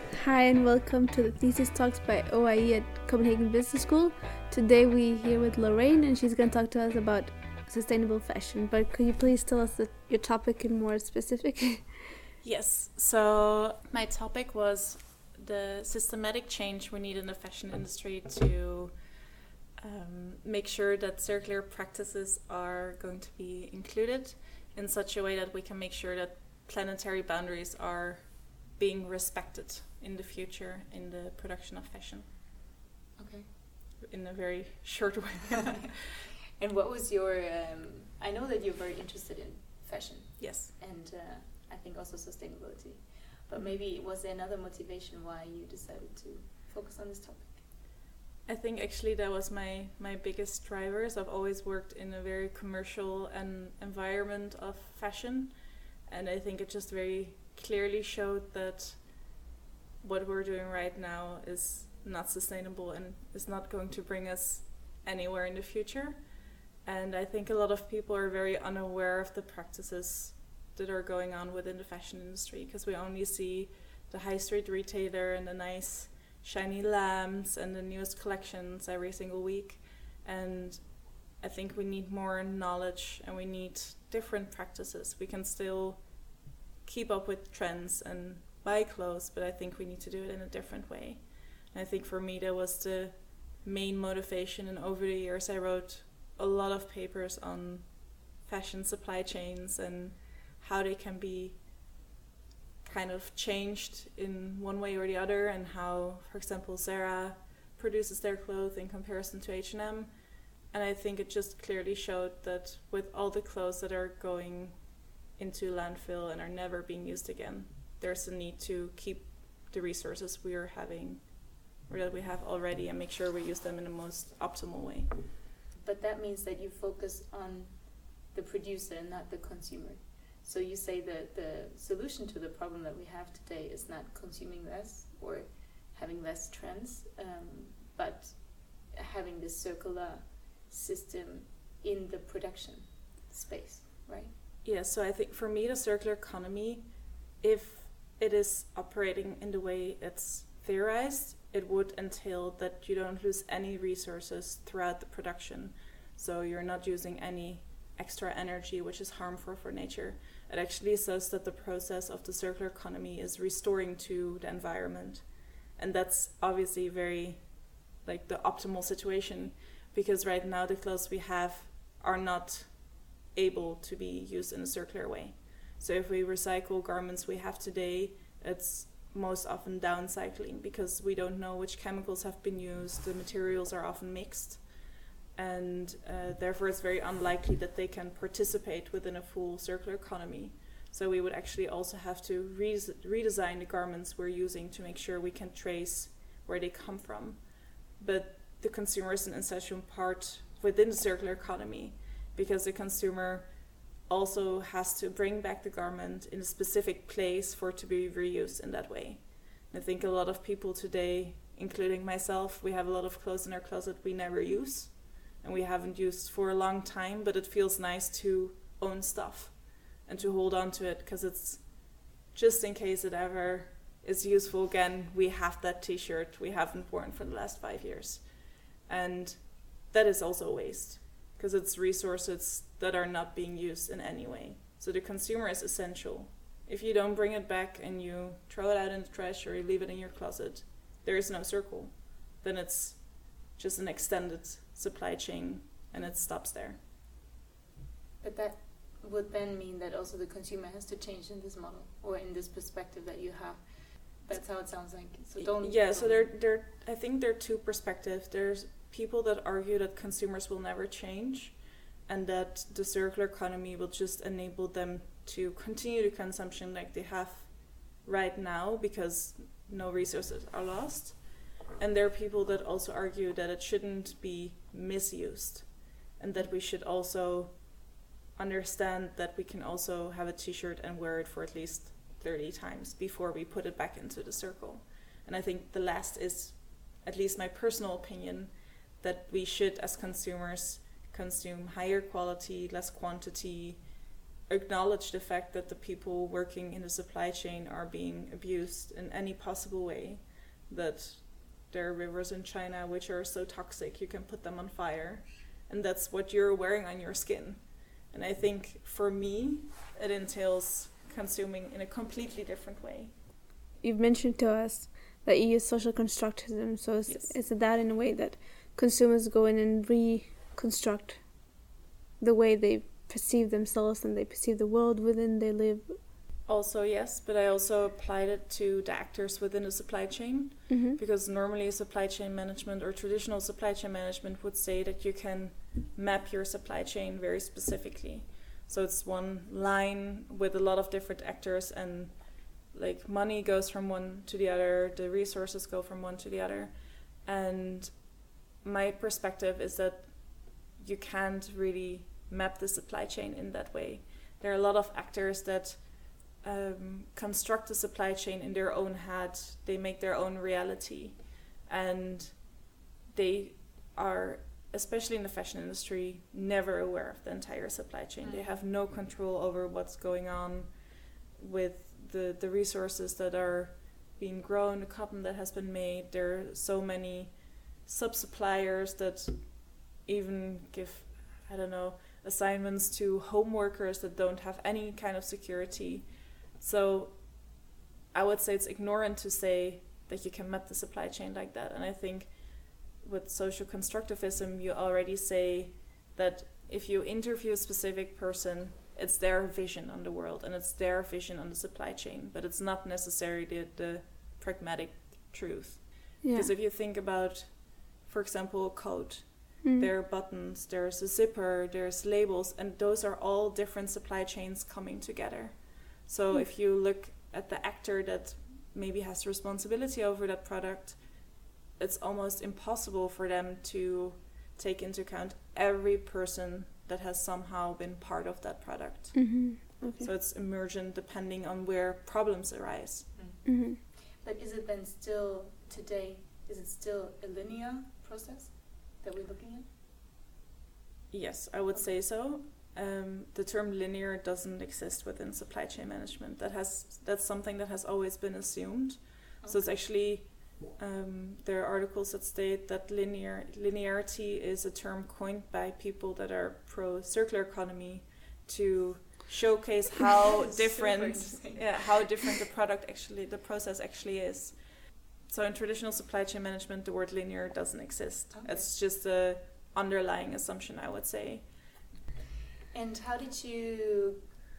Hi and welcome to the Thesis Talks by OIE at Copenhagen Business School. Today we're here with Lorraine and she's going to talk to us about sustainable fashion. But could you please tell us your topic in more specific? Yes, so my topic was the systematic change we need in the fashion industry to make sure that circular practices are going to be included in such a way that we can make sure that planetary boundaries are being respected in the future in the production of fashion. Okay. In a very short way. And what was your... I know that you're very interested in fashion. Yes. And I think also sustainability. But maybe was there another motivation why you decided to focus on this topic? I think actually that was my biggest drivers. I've always worked in a very commercial environment of fashion. And I think it just very clearly showed that what we're doing right now is not sustainable and is not going to bring us anywhere in the future. And I think a lot of people are very unaware of the practices that are going on within the fashion industry, because we only see the high street retailer and the nice shiny lamps and the newest collections every single week. And I think we need more knowledge and we need different practices. We can still keep up with trends and buy clothes, but I think we need to do it in a different way. And I think for me that was the main motivation, and over the years I wrote a lot of papers on fashion supply chains and how they can be kind of changed in one way or the other, and how, for example, Zara produces their clothes in comparison to H&M. And I think it just clearly showed that with all the clothes that are going into landfill and are never being used again, there's a need to keep the resources we are having, or that we have already, and make sure we use them in the most optimal way. But that means that you focus on the producer and not the consumer. So you say that the solution to the problem that we have today is not consuming less or having less trends, but having this circular system in the production space, right? Yeah, so I think for me the circular economy, if it is operating in the way it's theorized, it would entail that you don't lose any resources throughout the production. So you're not using any extra energy, which is harmful for nature. It actually says that the process of the circular economy is restoring to the environment. And that's obviously very, like, the optimal situation, because right now the clothes we have are not able to be used in a circular way. So if we recycle garments we have today, it's most often downcycling, because we don't know which chemicals have been used. The materials are often mixed, and therefore it's very unlikely that they can participate within a full circular economy. So we would actually also have to redesign the garments we're using to make sure we can trace where they come from. But the consumer is an essential part within the circular economy, because the consumer also has to bring back the garment in a specific place for it to be reused in that way. And I think a lot of people today, including myself, we have a lot of clothes in our closet we never use and we haven't used for a long time, but it feels nice to own stuff and to hold on to it, because it's just in case it ever is useful again. We have that t-shirt we haven't worn for the last 5 years, and that is also a waste, because it's resources that are not being used in any way. So the consumer is essential. If you don't bring it back and you throw it out in the trash or you leave it in your closet, there is no circle. Then it's just an extended supply chain and it stops there. But that would then mean that also the consumer has to change in this model or in this perspective that you have. That's how it sounds like. So So there I think there are two perspectives. There's people that argue that consumers will never change and that the circular economy will just enable them to continue the consumption like they have right now because no resources are lost. And there are people that also argue that it shouldn't be misused and that we should also understand that we can also have a t-shirt and wear it for at least 30 times before we put it back into the circle. And I think the last is, at least my personal opinion, that we should as consumers consume higher quality, less quantity, acknowledge the fact that the people working in the supply chain are being abused in any possible way, that there are rivers in China which are so toxic you can put them on fire, and that's what you're wearing on your skin. And I think for me it entails consuming in a completely different way. You've mentioned to us that you use social constructivism, so is it that in a way that consumers go in and reconstruct the way they perceive themselves and they perceive the world within they live? Also, yes, but I also applied it to the actors within the supply chain, because normally supply chain management or traditional supply chain management would say that you can map your supply chain very specifically. So it's one line with a lot of different actors, and like money goes from one to the other, the resources go from one to the other. And my perspective is that you can't really map the supply chain in that way. There are a lot of actors that construct the supply chain in their own head. They make their own reality, and they are, especially in the fashion industry, never aware of the entire supply chain. They have no control over what's going on with the resources that are being grown, the cotton that has been made. There are so many sub-suppliers that even give, I don't know, assignments to home workers that don't have any kind of security. So I would say it's ignorant to say that you can map the supply chain like that. And I think with social constructivism, you already say that if you interview a specific person, it's their vision on the world and it's their vision on the supply chain, but it's not necessarily the pragmatic truth. Yeah. Because if you think about, for example, a coat, there are buttons, there's a zipper, there's labels, and those are all different supply chains coming together. So if you look at the actor that maybe has responsibility over that product, it's almost impossible for them to take into account every person that has somehow been part of that product. Okay. So it's emergent depending on where problems arise. But is it then still, today, is it still a linear process that we're looking at? Yes, I would say so. The term linear doesn't exist within supply chain management. That's something that has always been assumed. So it's actually, there are articles that state that linearity is a term coined by people that are pro circular economy to showcase how different the process actually is. So in traditional supply chain management, the word linear doesn't exist. Okay. It's just a underlying assumption, I would say. And how did you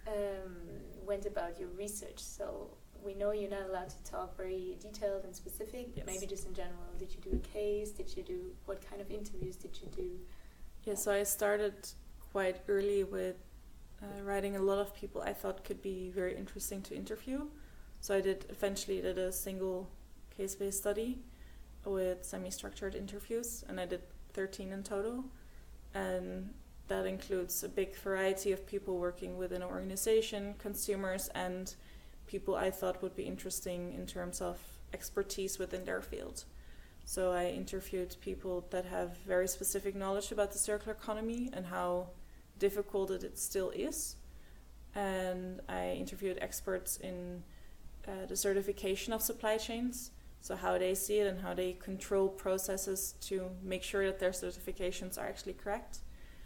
went about your research? So we know you're not allowed to talk very detailed and specific, but maybe just in general. Did you do a case? What kind of interviews did you do? Yeah, so I started quite early with writing a lot of people I thought could be very interesting to interview. So I eventually did a single case-based study with semi-structured interviews, and I did 13 in total. And that includes a big variety of people working within an organization, consumers, and people I thought would be interesting in terms of expertise within their field. So I interviewed people that have very specific knowledge about the circular economy and how difficult it still is. And I interviewed experts in the certification of supply chains, so how they see it and how they control processes to make sure that their certifications are actually correct.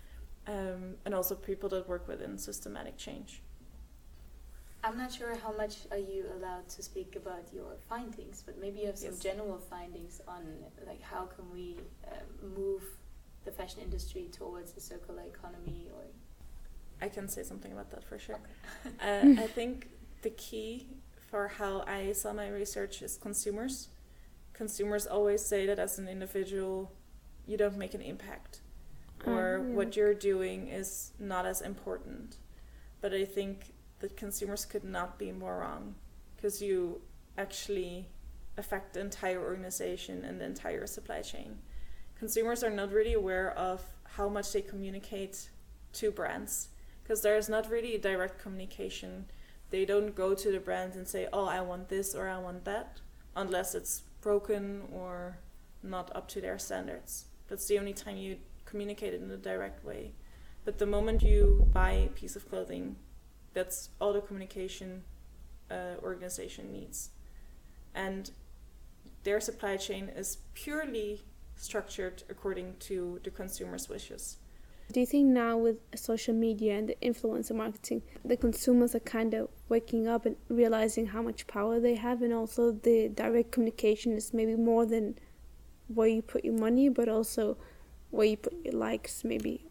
And also people that work within systematic change. I'm not sure how much are you allowed to speak about your findings, but maybe you have some general findings on like how can we move the fashion industry towards a circular economy, or I can say something about that for sure. Okay. I think the key for how I saw my research is consumers. Consumers always say that as an individual, you don't make an impact, or what you're doing is not as important. But I think that consumers could not be more wrong, because you actually affect the entire organization and the entire supply chain. Consumers are not really aware of how much they communicate to brands, because there is not really direct communication. They don't go to the brands and say, oh, I want this or I want that, unless it's broken or not up to their standards. That's the only time you communicate it in a direct way. But the moment you buy a piece of clothing, That's all the communication organization needs. And their supply chain is purely structured according to the consumer's wishes. Do you think now with social media and the influencer marketing, the consumers are kind of waking up and realizing how much power they have, and also the direct communication is maybe more than where you put your money, but also where you put your likes, maybe?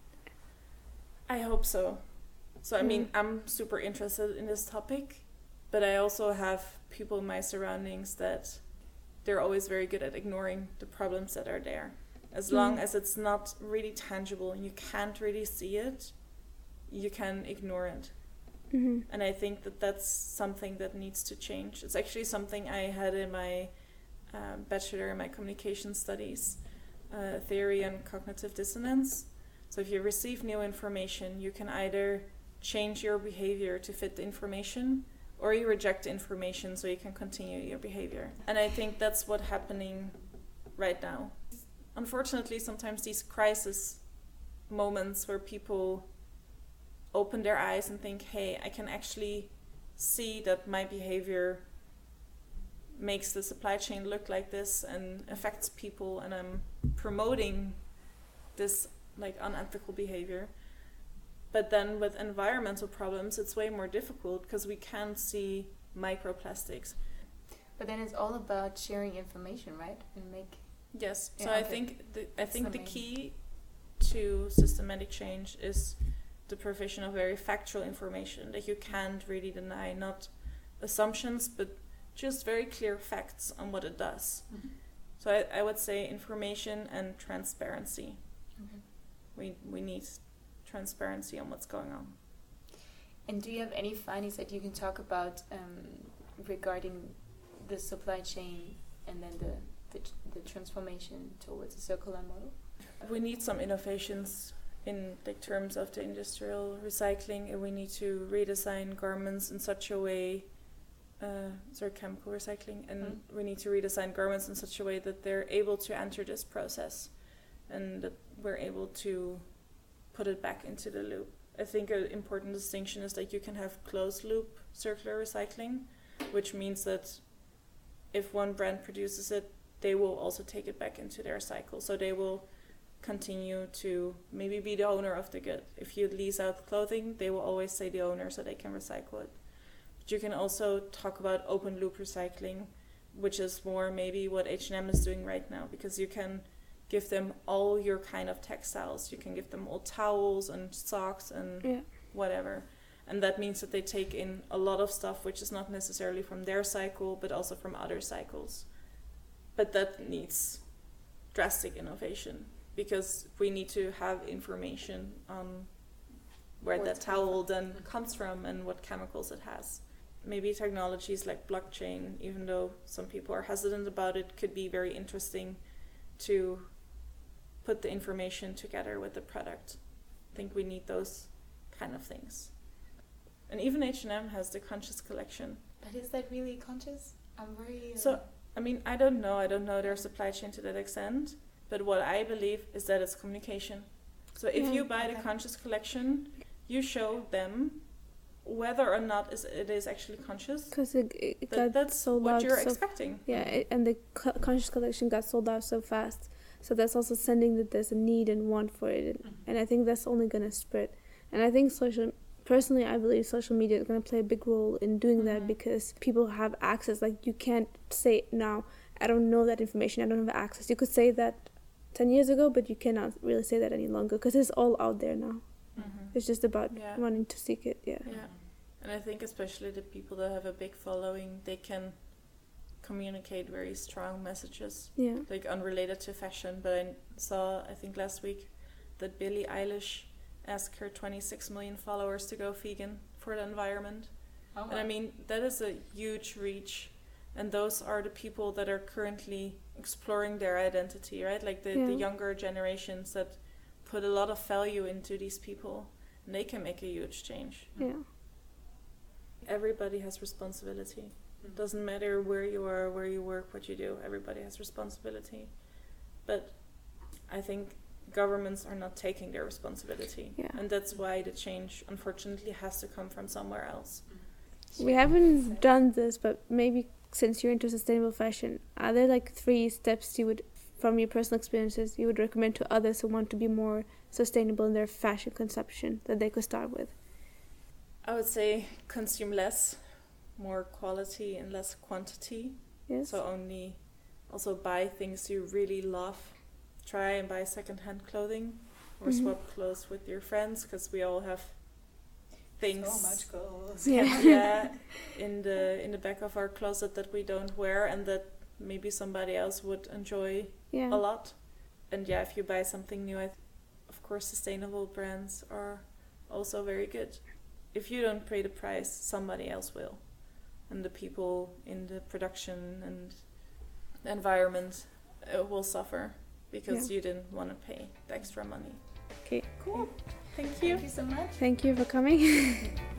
I hope so. So, I mean, I'm super interested in this topic, but I also have people in my surroundings that they're always very good at ignoring the problems that are there. As long as it's not really tangible and you can't really see it, you can ignore it. And I think that that's something that needs to change. It's actually something I had in my bachelor in my communication studies, theory on cognitive dissonance. So if you receive new information, you can either change your behavior to fit the information, or you reject the information so you can continue your behavior. And I think that's what's happening right now. Unfortunately, sometimes these crisis moments where people open their eyes and think, hey, I can actually see that my behavior makes the supply chain look like this and affects people, and I'm promoting this like unethical behavior. But then with environmental problems, it's way more difficult because we can't see microplastics. But then it's all about sharing information, right? And make Yes. Yeah, So okay. I think the main. key to systematic change is the provision of very factual information that you can't really deny, not assumptions, but just very clear facts on what it does. So I would say information and transparency. We need transparency on what's going on. And do you have any findings that you can talk about regarding the supply chain and then the transformation towards a circular model? We need some innovations in like terms of the industrial recycling, and we need to redesign garments in such a way, chemical recycling, and we need to redesign garments in such a way that they're able to enter this process and that we're able to put it back into the loop. I think an important distinction is that you can have closed loop circular recycling, which means that if one brand produces it, they will also take it back into their cycle. So they will continue to maybe be the owner of the good. If you lease out clothing, they will always say the owner so they can recycle it. But you can also talk about open loop recycling, which is more maybe what H&M is doing right now, because you can give them all your kind of textiles. You can give them all towels and socks and whatever. And that means that they take in a lot of stuff which is not necessarily from their cycle, but also from other cycles. But that needs drastic innovation, because we need to have information on where that towel then comes from and what chemicals it has. Maybe technologies like blockchain, even though some people are hesitant about it, could be very interesting to put the information together with the product. I think we need those kind of things. And even H&M has the conscious collection. But is that really conscious? I'm very... So, I mean, I don't know their supply chain to that extent, but what I believe is that it's communication. So if you buy the conscious collection, you show them whether or not it is actually conscious. Because it got that's sold what out you're so expecting. And the conscious collection got sold out so fast. So that's also sending that there's a need and want for it. And I think that's only going to spread. And I think personally, I believe social media is going to play a big role in doing that, because people have access. Like, you can't say now, I don't know that information, I don't have access. You could say that 10 years ago, but you cannot really say that any longer, because it's all out there now. It's just about wanting to seek it. Yeah. And I think especially the people that have a big following, they can communicate very strong messages, like unrelated to fashion. But I saw, I think last week, that Billie Eilish asked her 26 million followers to go vegan for the environment. And I mean, that is a huge reach, and those are the people that are currently exploring their identity, right? Like the younger generations that put a lot of value into these people, and they can make a huge change. Everybody has responsibility. Doesn't matter where you are, where you work, what you do, everybody has responsibility. But I think governments are not taking their responsibility. Yeah. And that's why the change, unfortunately, has to come from somewhere else. We haven't done this, but maybe since you're into sustainable fashion, are there like 3 steps you would, from your personal experiences, you would recommend to others who want to be more sustainable in their fashion consumption that they could start with? I would say consume less, more quality and less quantity. Yes. So only also buy things you really love. Try and buy secondhand clothing or swap clothes with your friends, because we all have things So much clothes. Yeah. in the back of our closet that we don't wear and that maybe somebody else would enjoy Yeah. a lot. And yeah, if you buy something new, of course sustainable brands are also very good. If you don't pay the price, somebody else will. And the people in the production and the environment will suffer because you didn't want to pay the extra money. Okay. Cool. Thank you. Thank you so much. Thank you for coming.